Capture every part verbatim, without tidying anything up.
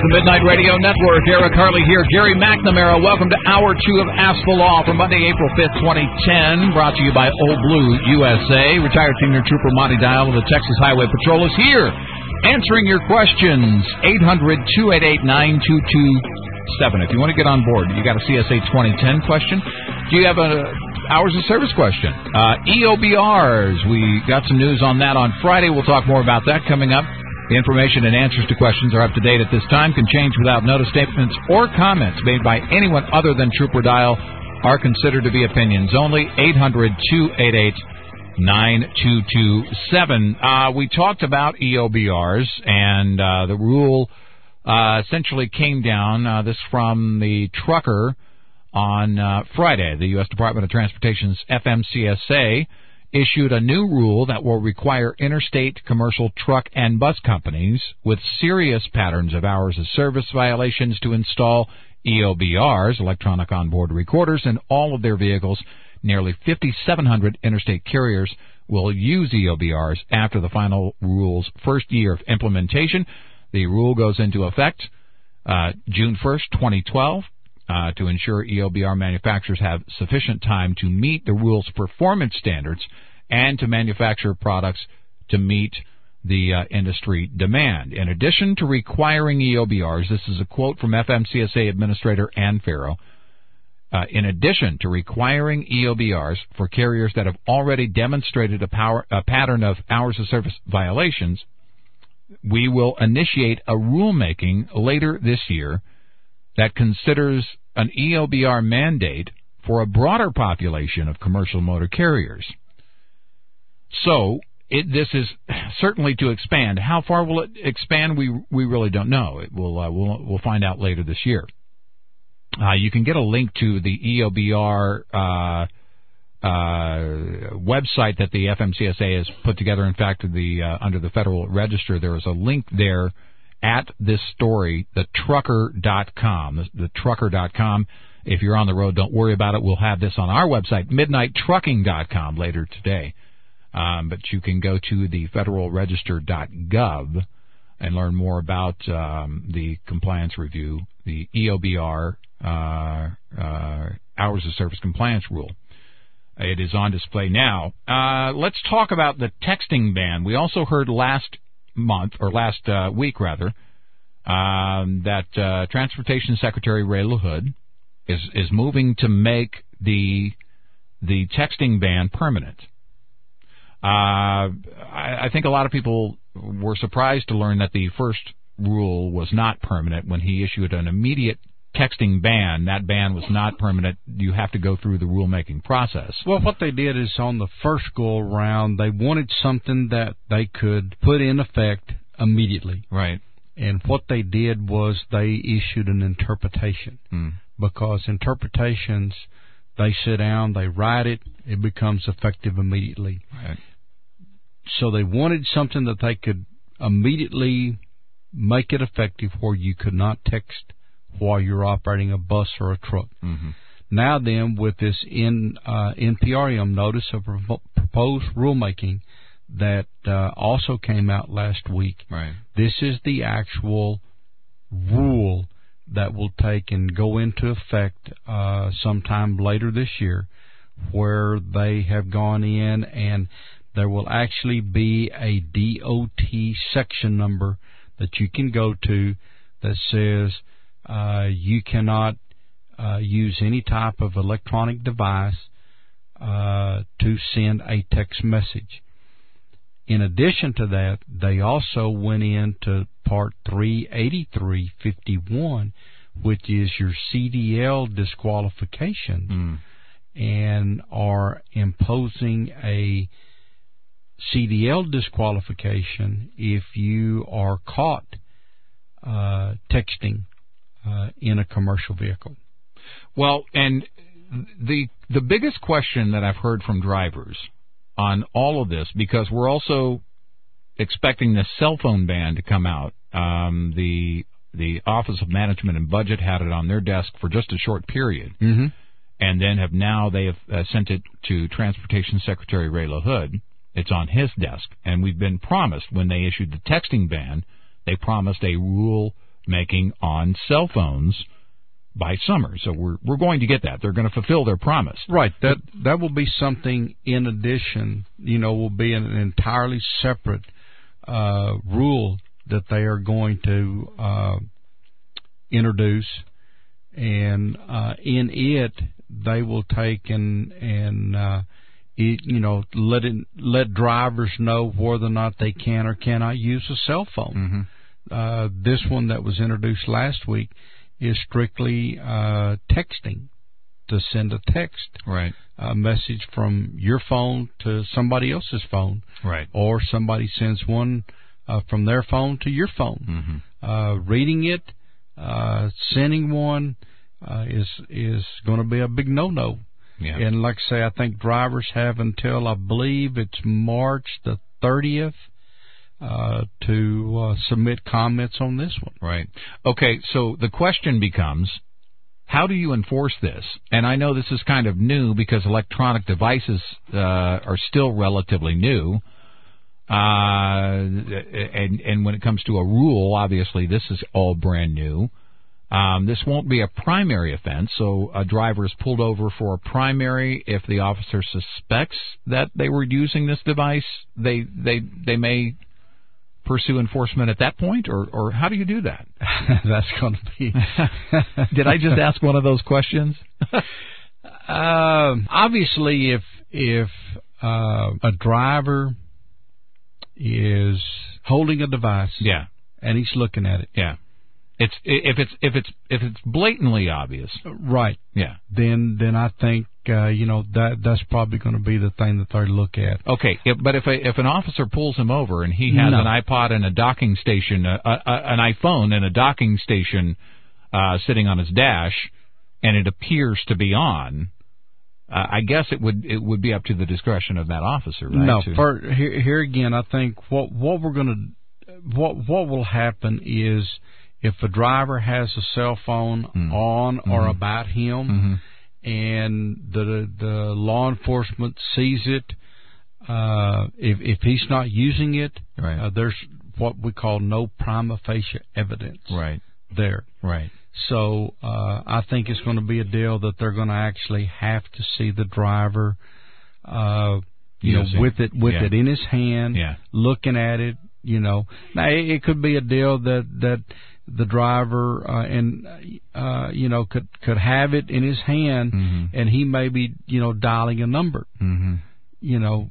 the Midnight Radio Network. Eric Harley here. Gary McNamara. Welcome to Hour two of Ask the Law for Monday, April fifth, twenty ten. Brought to you by Old Blue U S A. Retired Senior Trooper Monty Dial of the Texas Highway Patrol is here answering your questions. eight hundred, two eight eight, nine two two seven. If you want to get on board, you got a C S A twenty ten question. Do you have a hours of service question? Uh, E O B Rs. We got some news on that on Friday. We'll talk more about that coming up. The information and answers to questions are up to date at this time, can change without notice. Statements or comments made by anyone other than Trooper Dial are considered to be opinions only. eight hundred, two eight eight, nine two two seven. Uh, we talked about E O B Rs, and uh, the rule uh, essentially came down. Uh, this from the trucker on uh, Friday. The U S Department of Transportation's F M C S A issued a new rule that will require interstate commercial truck and bus companies with serious patterns of hours of service violations to install E O B Rs, electronic onboard recorders, in all of their vehicles. Nearly fifty-seven hundred interstate carriers will use E O B Rs after the final rule's first year of implementation. The rule goes into effect uh, June first, twenty twelve. Uh, to ensure E O B R manufacturers have sufficient time to meet the rule's performance standards and to manufacture products to meet the uh, industry demand. In addition to requiring E O B Rs, this is a quote from F M C S A Administrator Ann Farrow, uh, in addition to requiring E O B Rs for carriers that have already demonstrated a, power, a pattern of hours of service violations, we will initiate a rulemaking later this year that considers an E O B R mandate for a broader population of commercial motor carriers. So it, this is certainly to expand. How far will it expand? We we really don't know. It will uh, we'll we'll find out later this year. Uh, you can get a link to the E O B R uh, uh, website that the F M C S A has put together. In fact, the uh, under the Federal Register, there is a link there at this story, the trucker dot com, the, the trucker dot com. If you're on the road, don't worry about it. We'll have this on our website, midnight trucking dot com, later today. Um, but you can go to the federal register dot gov and learn more about um, the compliance review, the E O B R, uh, uh, Hours of Service Compliance Rule. It is on display now. Uh, let's talk about the texting ban. We also heard last month, or last uh, week rather, um, that uh, Transportation Secretary Ray LaHood is is moving to make the the texting ban permanent. Uh, I, I think a lot of people were surprised to learn that the first rule was not permanent when he issued an immediate texting ban. That ban was not permanent. You have to go through the rulemaking process. Well, what they did is on the first go around, they wanted something that they could put in effect immediately. Right. And what they did was they issued an interpretation. Mm. Because interpretations, they sit down, they write it, it becomes effective immediately. Right. So they wanted something that they could immediately make it effective where you could not text while you're operating a bus or a truck. Mm-hmm. Now then, with this in, uh, N P R M notice of proposed rulemaking that uh, also came out last week, right. This is the actual rule that will take and go into effect uh, sometime later this year, where they have gone in and there will actually be a D O T section number that you can go to that says uh, you cannot uh, use any type of electronic device uh, to send a text message. In addition to that, they also went into Part three eighty-three fifty-one, which is your C D L disqualification, mm. and are imposing a C D L disqualification if you are caught uh, texting uh, in a commercial vehicle. Well, and the the biggest question that I've heard from drivers on all of this, because we're also expecting the cell phone ban to come out. Um, the the Office of Management and Budget had it on their desk for just a short period, mm-hmm. and then have now they have uh, sent it to Transportation Secretary Ray LaHood. It's on his desk, and we've been promised when they issued the texting ban, they promised a rule making on cell phones by summer. So we're we're going to get that. They're going to fulfill their promise. Right. That that will be something in addition. You know, will be an entirely separate uh, rule that they are going to uh, introduce, and uh, in it they will take and and uh, it, you know let it, let drivers know whether or not they can or cannot use a cell phone. Mm-hmm. Uh, this one that was introduced last week is strictly uh, texting, to send a text, right, a message from your phone to somebody else's phone, right, or somebody sends one uh, from their phone to your phone. Mm-hmm. Uh, reading it, uh, sending one uh, is is going to be a big no-no. Yeah. And like I say, I think drivers have until I believe it's March the thirtieth. Uh, to uh, submit comments on this one. Right. Okay, so the question becomes, how do you enforce this? And I know this is kind of new because electronic devices uh, are still relatively new. Uh, and, and when it comes to a rule, obviously this is all brand new. Um, this won't be a primary offense, so a driver is pulled over for a primary. If the officer suspects that they were using this device, they they they may pursue enforcement at that point, or, or how do you do that? That's going to be... Did I just ask one of those questions? um, obviously, if if uh, a driver is holding a device, yeah, and he's looking at it, yeah, it's if it's if it's if it's blatantly obvious, right? Yeah, then then I think uh, you know that that's probably going to be the thing that they look at. Okay, if, but if a, if an officer pulls him over and he has no. an iPod and a docking station, uh, uh, an iPhone and a docking station uh, sitting on his dash, and it appears to be on, uh, I guess it would it would be up to the discretion of that officer, right? No, to, for, here, here again, I think what what we're going to what what will happen is, if a driver has a cell phone mm. on or mm-hmm. about him, mm-hmm. and the the law enforcement sees it, uh, if if he's not using it, right. uh, there's what we call no prima facie evidence. Right. There. Right. So uh, I think it's going to be a deal that they're going to actually have to see the driver, uh, you using. know, with it with yeah. it in his hand, yeah. looking at it. You know, now it, it could be a deal that that. the driver uh, and uh, you know could could have it in his hand, mm-hmm. and he may be you know dialing a number, mm-hmm. you know,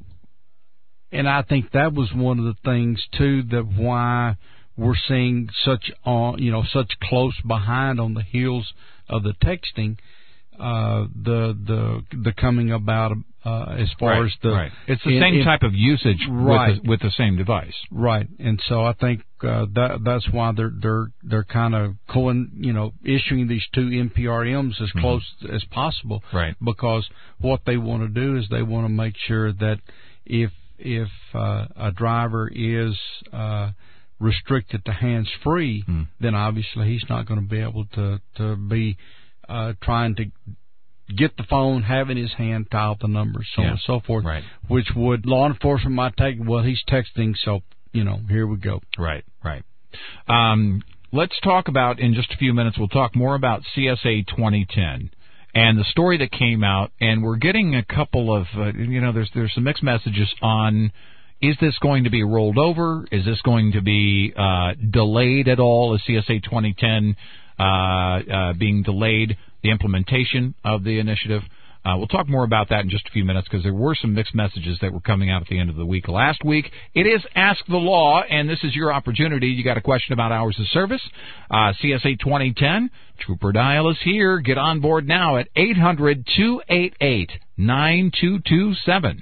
and I think that was one of the things too that why we're seeing such on you know such close behind on the heels of the texting, uh, the the the coming about uh, as far right, as the right. It's the in, same in, type of usage right. with the, with the same device, right? And so I think uh, that that's why they're they're they're kind of going you know issuing these two N P R Ms as mm-hmm. close as possible, right? Because what they want to do is they want to make sure that if if uh, a driver is uh, restricted to hands free, mm. then obviously he's not going to be able to to be uh, trying to get the phone, have in his hand, dial the numbers, so yeah. on and so forth, right. which would law enforcement might take, well, he's texting, so, you know, here we go. Right, right. Um, let's talk about, in just a few minutes, we'll talk more about C S A twenty ten and the story that came out, and we're getting a couple of, uh, you know, there's there's some mixed messages on, is this going to be rolled over? Is this going to be uh, delayed at all? Is C S A twenty ten uh, uh, being delayed? The implementation of the initiative. Uh, we'll talk more about that in just a few minutes because there were some mixed messages that were coming out at the end of the week last week. It is Ask the Law, and this is your opportunity. You got a question about hours of service, uh, C S A twenty ten. Trooper Dial is here. Get on board now at eight hundred, two eight eight, nine two two seven.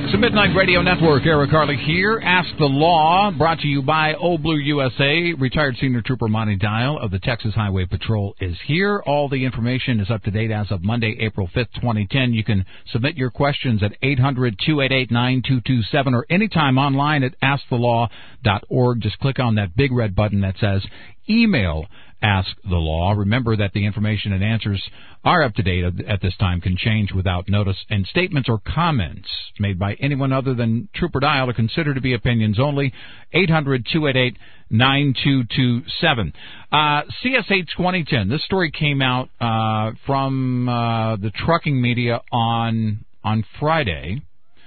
It's the Midnight Radio Network. Eric Harley here. Ask the Law, brought to you by Old Blue U S A. Retired Senior Trooper Monty Dial of the Texas Highway Patrol is here. All the information is up to date as of Monday, April fifth, twenty ten. You can submit your questions at eight hundred, two eight eight, nine two two seven or anytime online at ask the law dot org. Just click on that big red button that says Email Ask the Law. Remember that the information and answers are up to date at this time, can change without notice, and statements or comments made by anyone other than Trooper Dial are considered to be opinions only. eight hundred, two eight eight, nine two two seven. Uh, C S A twenty ten. This story came out uh, from uh, the trucking media on on Friday.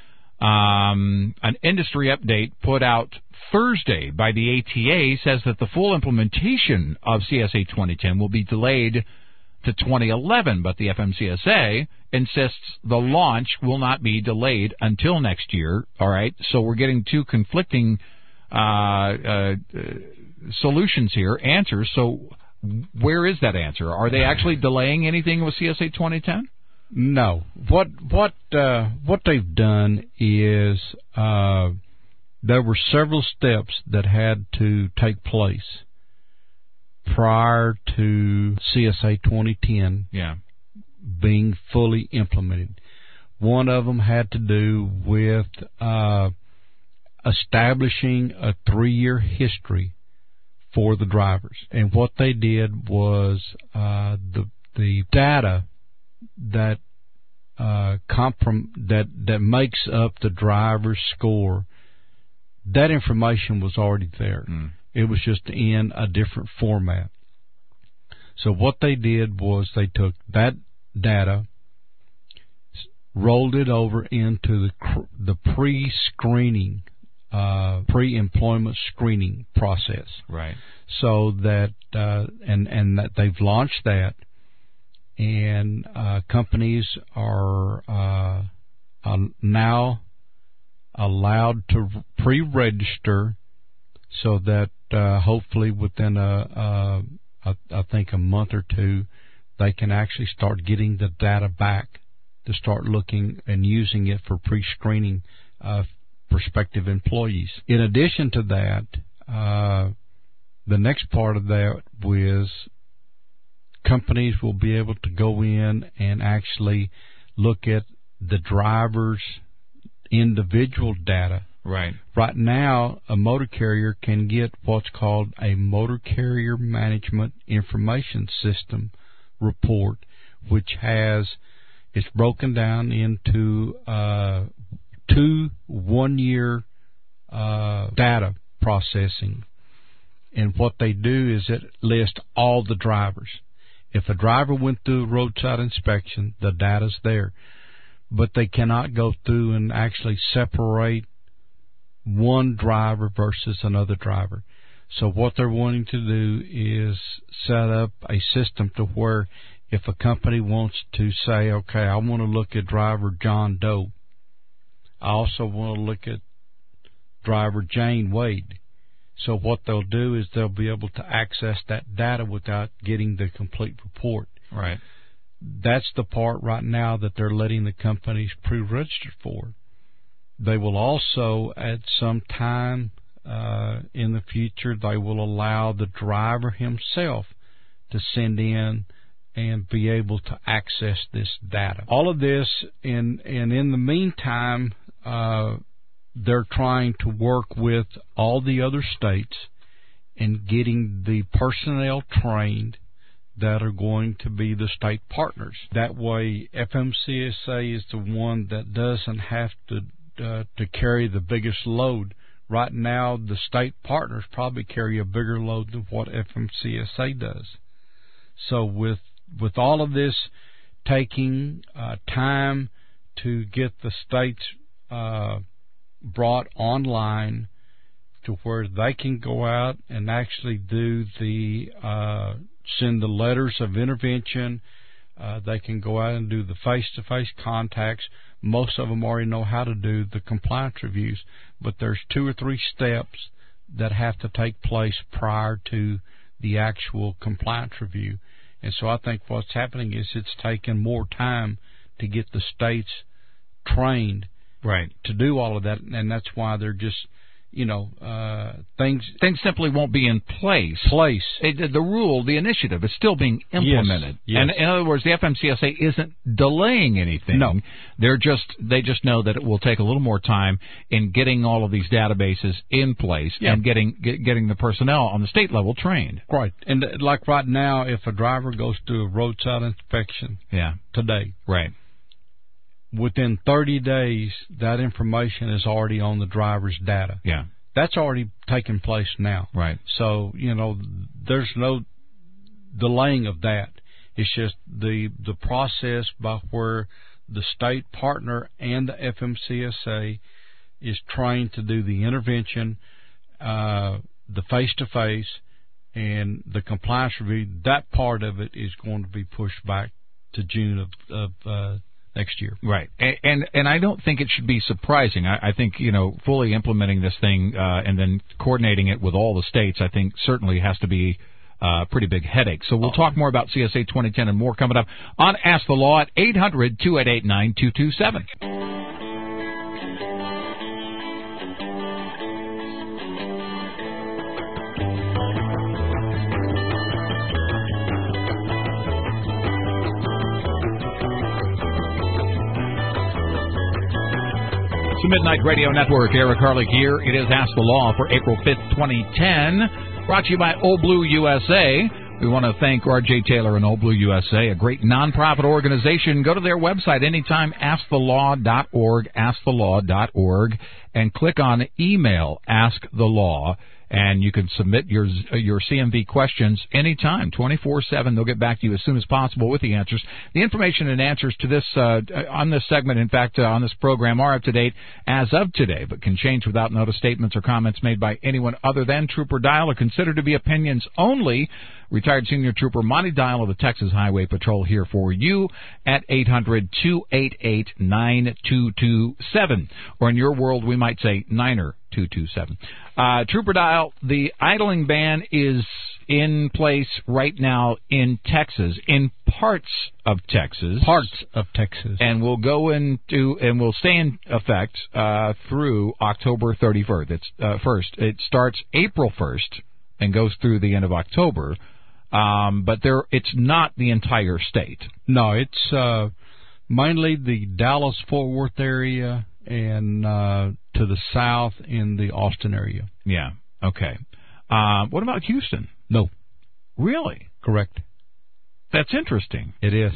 Um, an industry update put out Thursday by the A T A says that the full implementation of C S A twenty ten will be delayed to twenty eleven, but the F M C S A insists the launch will not be delayed until next year. All right, so we're getting two conflicting uh, uh, solutions here, answers. So where is that answer? Are they actually delaying anything with C S A twenty ten? No. What what uh, what they've done is uh, there were several steps that had to take place prior to C S A twenty ten yeah. being fully implemented. One of them had to do with uh, establishing a three-year history for the drivers. And what they did was uh, the the data that uh, comprom- that that makes up the driver's score, that information was already there. Mm. It was just in a different format. So what they did was they took that data, rolled it over into the the pre-screening, uh, pre-employment screening process. Right. So that uh, and and that they've launched that. And uh, companies are uh, uh, now allowed to pre-register, so that uh, hopefully within a, a, a, I think a month or two, they can actually start getting the data back to start looking and using it for pre-screening uh, prospective employees. In addition to that, uh, the next part of that was companies will be able to go in and actually look at the driver's individual data. Right. Right now, a motor carrier can get what's called a Motor Carrier Management Information System report, which has, it's broken down into uh, two one-year uh, data processing. And what they do is it lists all the drivers. If a driver went through a roadside inspection, the data's there. But they cannot go through and actually separate one driver versus another driver. So what they're wanting to do is set up a system to where if a company wants to say, okay, I want to look at driver John Doe, I also want to look at driver Jane Wade. So what they'll do is they'll be able to access that data without getting the complete report. Right. That's the part right now that they're letting the companies pre-register for. They will also, at some time uh, in the future, they will allow the driver himself to send in and be able to access this data. All of this, in, and in the meantime, uh, they're trying to work with all the other states in getting the personnel trained that are going to be the state partners. That way, F M C S A is the one that doesn't have to uh, to carry the biggest load. Right now, the state partners probably carry a bigger load than what F M C S A does. So with with all of this taking uh, time to get the states uh, brought online to where they can go out and actually do the uh, send the letters of intervention. Uh, they can go out and do the face-to-face contacts. Most of them already know how to do the compliance reviews, but there's two or three steps that have to take place prior to the actual compliance review. And so I think what's happening is it's taken more time to get the states trained right, to do all of that, and that's why they're just, you know, uh, things things simply won't be in place. Place it, the rule, the initiative is still being implemented, yes, yes. and in other words, the F M C S A isn't delaying anything. No, they're just they just know that it will take a little more time in getting all of these databases in place yeah. and getting get, getting the personnel on the state level trained. Right, and like right now, if a driver goes to a roadside inspection, yeah, today, right. within thirty days, that information is already on the driver's data. Yeah. That's already taken place now. Right. So, you know, there's no delaying of that. It's just the the process by where the state partner and the F M C S A is trained to do the intervention, uh, the face-to-face, and the compliance review. That part of it is going to be pushed back to June of, of uh next year. Right. And, and and I don't think it should be surprising. I, I think, you know, fully implementing this thing uh, and then coordinating it with all the states, I think certainly has to be a pretty big headache. So we'll oh. talk more about C S A twenty ten and more coming up on Ask the Law at eight hundred, two eight eight, nine two two seven. The Midnight Radio Network, Eric Harley here. It is Ask the Law for April fifth, twenty ten, brought to you by Old Blue U S A. We want to thank R J Taylor and Old Blue U S A, a great nonprofit organization. Go to their website anytime, ask the law dot org, ask the law dot org, and click on Email Ask the Law. And you can submit your your C M V questions anytime, twenty-four seven. They'll get back to you as soon as possible with the answers. The information and answers to this uh, on this segment, in fact, uh, on this program, are up to date as of today, but can change without notice. Statements or comments made by anyone other than Trooper Dial are considered to be opinions only. Retired Senior Trooper Monty Dial of the Texas Highway Patrol here for you at eight hundred, two eight eight, nine two two seven. Or in your world, we might say Niner two two seven. Uh, Trooper Dial, the idling ban is in place right now in Texas, in parts of Texas. Parts of Texas. And will go into, and will stay in effect uh, through October thirty-first. It's, uh, first. It starts April first and goes through the end of October. Um, but there, it's not the entire state. No, it's uh, mainly the Dallas-Fort Worth area and uh, to the south in the Austin area. Yeah, okay. Uh, what about Houston? No. Really? Correct. That's interesting. It is.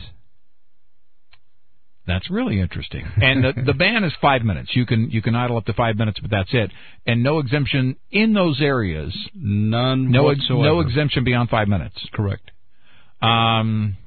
That's really interesting. And the, the ban is five minutes. You can you can idle up to five minutes, but that's it. And no exemption in those areas. None no, whatsoever. No exemption beyond five minutes. Correct. Um,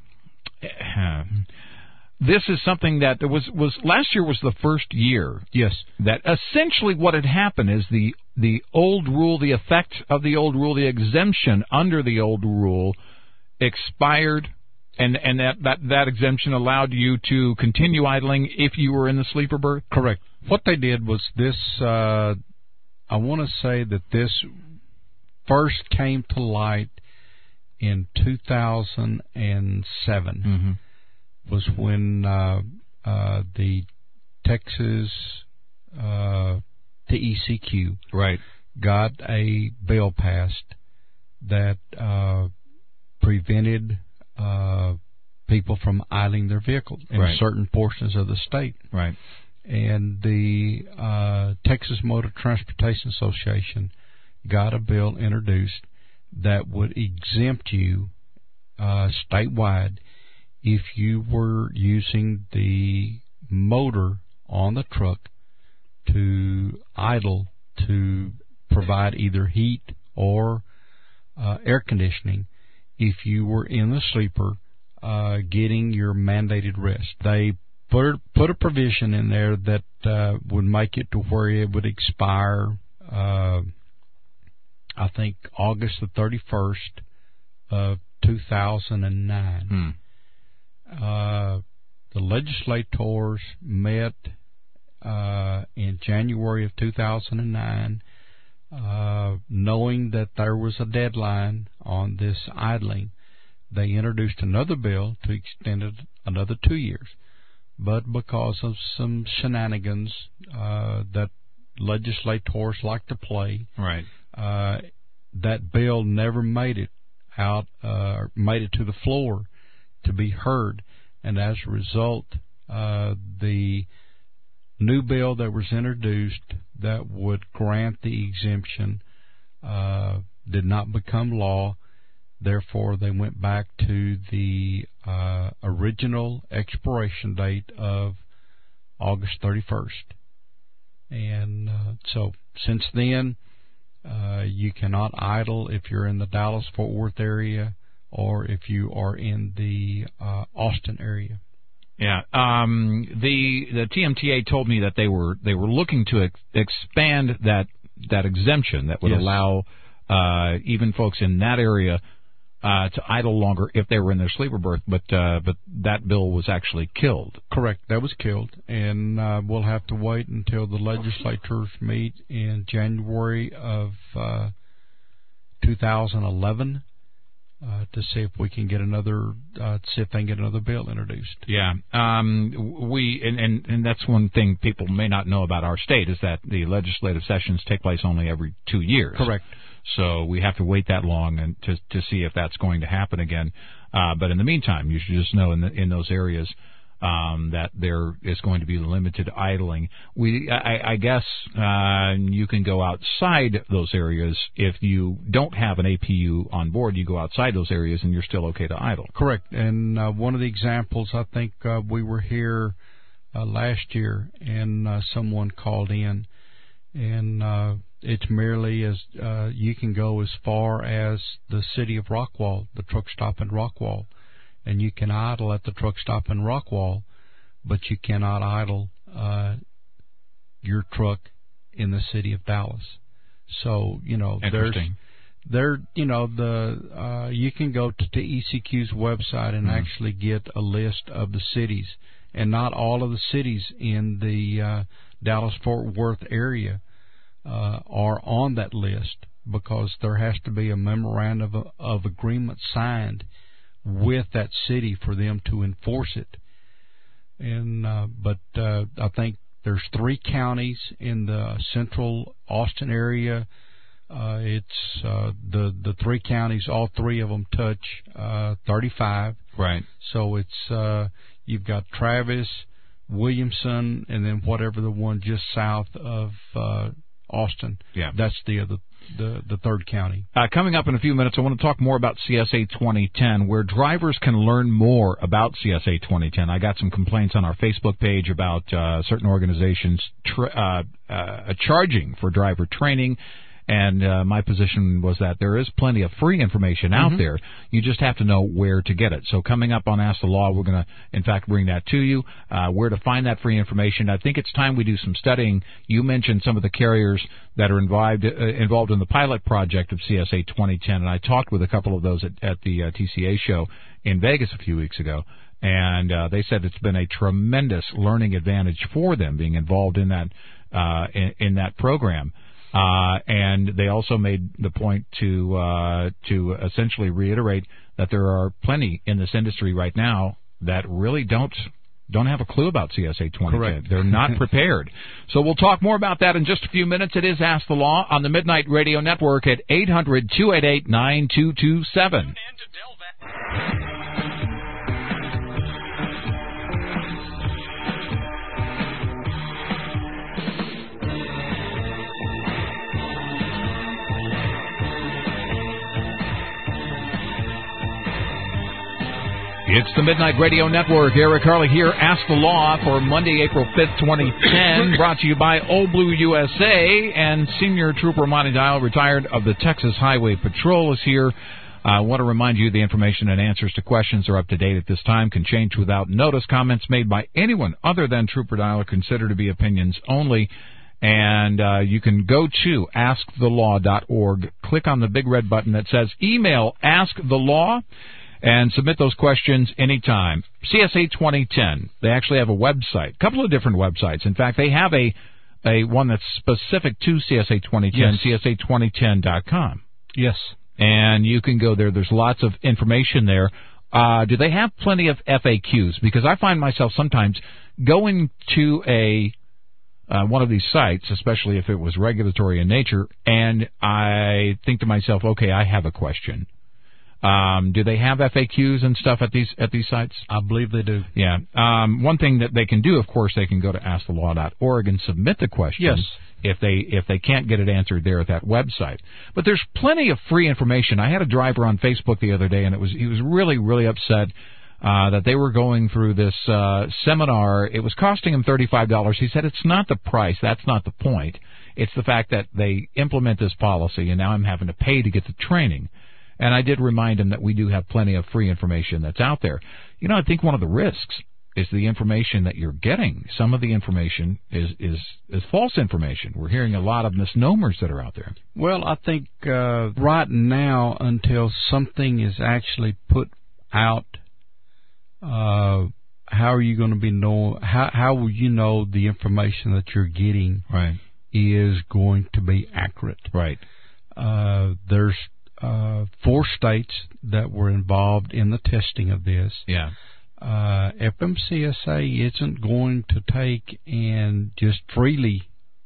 this is something that there was was last year was the first year. Yes. That essentially what had happened is the the old rule, the effect of the old rule, the exemption under the old rule expired. And and that, that, that exemption allowed you to continue idling if you were in the sleeper berth? Correct. What they did was this, uh, I want to say that this first came to light in two thousand seven, mm-hmm. was when uh, uh, the Texas uh, T E C Q right. got a bill passed that uh, prevented Uh, people from idling their vehicles in right. certain portions of the state. Right. And the uh, Texas Motor Transportation Association got a bill introduced that would exempt you uh, statewide if you were using the motor on the truck to idle to provide either heat or uh, air conditioning if you were in the sleeper uh, getting your mandated rest. They put, put a provision in there that uh, would make it to where it would expire, uh, I think, August the thirty-first of two thousand nine. Hmm. Uh, the legislators met uh, in January of two thousand nine, Uh, knowing that there was a deadline on this idling. They introduced another bill to extend it another two years. but because of some shenanigans uh, that legislators like to play, right? Uh, that bill never made it out, uh, made it to the floor to be heard, and as a result, uh, the new bill that was introduced that would grant the exemption uh, did not become law. Therefore, they went back to the uh, original expiration date of August thirty-first. And uh, so since then, uh, you cannot idle if you're in the Dallas-Fort Worth area or if you are in the uh, Austin area. Yeah, um, the the T M T A told me that they were they were looking to ex- expand that that exemption that would yes. allow uh, even folks in that area uh, to idle longer if they were in their sleeper berth, but uh, but that bill was actually killed. Correct, that was killed, and uh, we'll have to wait until the legislatures meet in January of uh, two thousand eleven. Uh, to see if we can get another, uh, see if they can get another bill introduced. Yeah, um, we and, and and that's one thing people may not know about our state is that the legislative sessions take place only every two years. Correct. So we have to wait that long and to to see if that's going to happen again. Uh, but in the meantime, you should just know in the, in those areas um, that there is going to be limited idling. We, I, I guess, uh, you can go outside those areas if you don't have an A P U on board. You go outside those areas and you're still okay to idle. Correct. And uh, one of the examples, I think uh, we were here uh, last year, and uh, someone called in, and uh, it's merely as uh, you can go as far as the city of Rockwall, the truck stop in Rockwall. And you can idle at the truck stop in Rockwall, but you cannot idle uh, your truck in the city of Dallas. So you know, there's there you know the uh, you can go to, to E C Q's website and mm-hmm. actually get a list of the cities, and not all of the cities in the uh, Dallas-Fort Worth area uh, are on that list because there has to be a memorandum of, of agreement signed with that city for them to enforce it. And uh, but uh, I think there's three counties in the central Austin area. Uh, it's uh, the the three counties. All three of them touch uh, thirty-five. Right. So it's uh, you've got Travis, Williamson, and then whatever the one just south of uh, Austin. Yeah. That's the other. The, the third county. Uh, coming up in a few minutes, I want to talk more about C S A twenty ten, where drivers can learn more about C S A twenty ten. I got some complaints on our Facebook page about uh, certain organizations tra- uh, uh, charging for driver training. And uh, my position was that there is plenty of free information out mm-hmm. there. You just have to know where to get it. So coming up on Ask the Law, we're going to, in fact, bring that to you, uh, where to find that free information. I think it's time we do some studying. You mentioned some of the carriers that are involved, uh, involved in the pilot project of C S A twenty ten, and I talked with a couple of those at, at the uh, T C A show in Vegas a few weeks ago. And uh, they said it's been a tremendous learning advantage for them being involved in that uh, in, in that program. Uh, and they also made the point to uh, to essentially reiterate that there are plenty in this industry right now that really don't don't have a clue about C S A twenty ten. Correct. They're not prepared. So we'll talk more about that in just a few minutes. It is Ask the Law on the Midnight Radio Network at eight hundred, two eight eight, nine two two seven. It's the Midnight Radio Network. Eric Harley here. Ask the Law for Monday, April fifth, twenty ten. Brought to you by Old Blue U S A. And Senior Trooper Monty Dial, retired of the Texas Highway Patrol, is here. I want to remind you the information and answers to questions are up to date at this time, can change without notice. Comments made by anyone other than Trooper Dial are considered to be opinions only. And uh, you can go to ask the law dot org, click on the big red button that says Email Ask the Law, and submit those questions anytime. C S A twenty ten, they actually have a website, a couple of different websites. In fact, they have a a one that's specific to C S A twenty ten, yes. C S A twenty ten dot com. Yes. And you can go there. There's lots of information there Uh, do they have plenty of F A Qs? Because I find myself sometimes going to a uh, one of these sites, especially if it was regulatory in nature, and I think to myself, okay, I have a question. Um, do they have F A Qs and stuff at these at these sites? I believe they do. Yeah. Um, one thing that they can do, of course, they can go to ask the law dot org and submit the question. Yes. If they if they can't get it answered there at that website. But there's plenty of free information. I had a driver on Facebook the other day, and it was he was really really upset uh, that they were going through this uh, seminar. It was costing him thirty-five dollars. He said it's not the price. That's not the point. It's the fact that they implement this policy, and now I'm having to pay to get the training. And I did remind him that we do have plenty of free information that's out there. You know, I think one of the risks is the information that you're getting. Some of the information is, is, is false information. We're hearing a lot of misnomers that are out there. Well, I think uh, right now, until something is actually put out, uh, how are you going to be know? How how will you know the information that you're getting right. is going to be accurate? Right. Uh, there's uh, four states that were involved in the testing of this. Yeah. Uh, F M C S A isn't going to take and just freely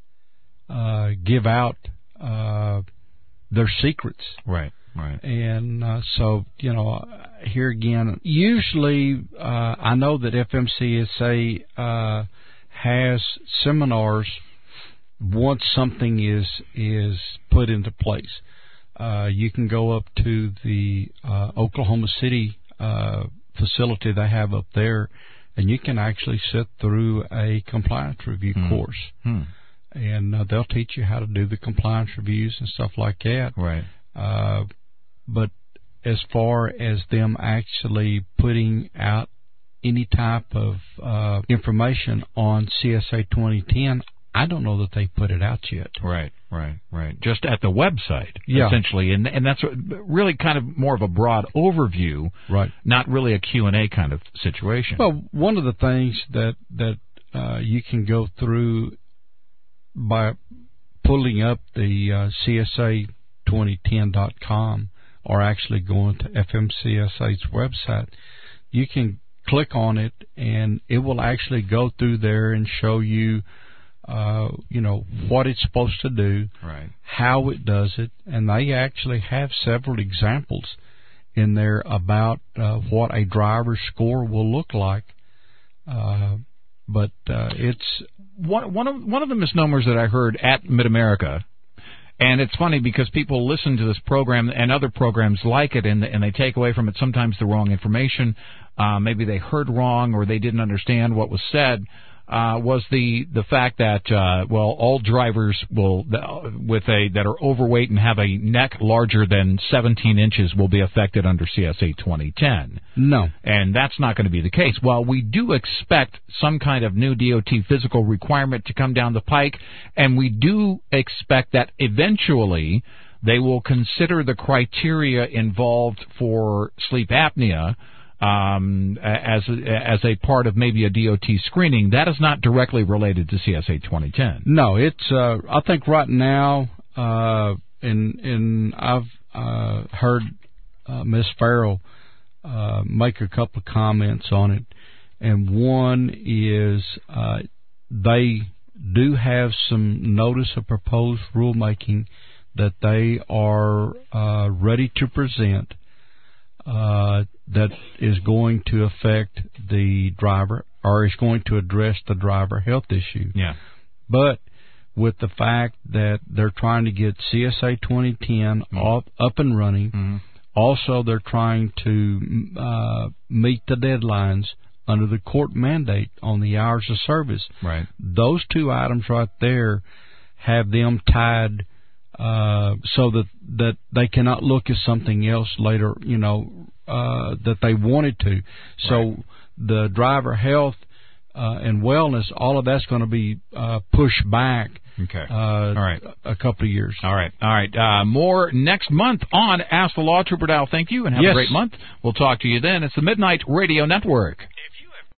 uh, give out uh, their secrets. Right, right. And uh, so, you know, here again, usually uh, I know that F M C S A uh, has seminars once something is is put into place. Uh, you can go up to the uh, Oklahoma City uh facility they have up there, and you can actually sit through a compliance review hmm. course. Hmm. And uh, they'll teach you how to do the compliance reviews and stuff like that. Right. Uh, but as far as them actually putting out any type of uh, information on C S A twenty ten, I don't know that they put it out yet. Right, right, right. Just at the website, yeah. essentially, and and that's really kind of more of a broad overview, right? Not really a Q and A kind of situation. Well, one of the things that that uh, you can go through by pulling up the uh, C S A twenty ten dot com or actually going to F M C S A's website, you can click on it, and it will actually go through there and show you. Uh, you know, what it's supposed to do, right. how it does it, and they actually have several examples in there about uh, what a driver's score will look like. Uh, but uh, it's one one of one of the misnomers that I heard at Mid-America, and it's funny because people listen to this program and other programs like it, and and they take away from it sometimes the wrong information. Uh, maybe they heard wrong or they didn't understand what was said. Uh, was the the fact that uh, well, all drivers will uh, with a that are overweight and have a neck larger than seventeen inches will be affected under C S A twenty ten. No, and that's not going to be the case. While we do expect some kind of new D O T physical requirement to come down the pike, and we do expect that eventually they will consider the criteria involved for sleep apnea. Um, as as a part of maybe a D O T screening, that is not directly related to C S A twenty ten. No, it's. Uh, I think right now, uh, and and I've uh, heard uh, Miz Farrell uh, make a couple of comments on it, and one is uh, they do have some notice of proposed rulemaking that they are uh, ready to present. Uh, that is going to affect the driver or is going to address the driver health issue. Yeah. But with the fact that they're trying to get C S A twenty ten mm-hmm. up, up and running, mm-hmm. also they're trying to uh, meet the deadlines under the court mandate on the hours of service. Right. Those two items right there have them tied Uh, so that that they cannot look at something else later, you know, uh, that they wanted to. So right. the driver health uh, and wellness, all of that's going to be uh, pushed back. Okay. Uh, all right. A couple of years. All right. All right. Uh, more next month on Ask the Law. Trooper Dow, thank you, and have yes. a great month. We'll talk to you then. It's the Midnight Radio Network.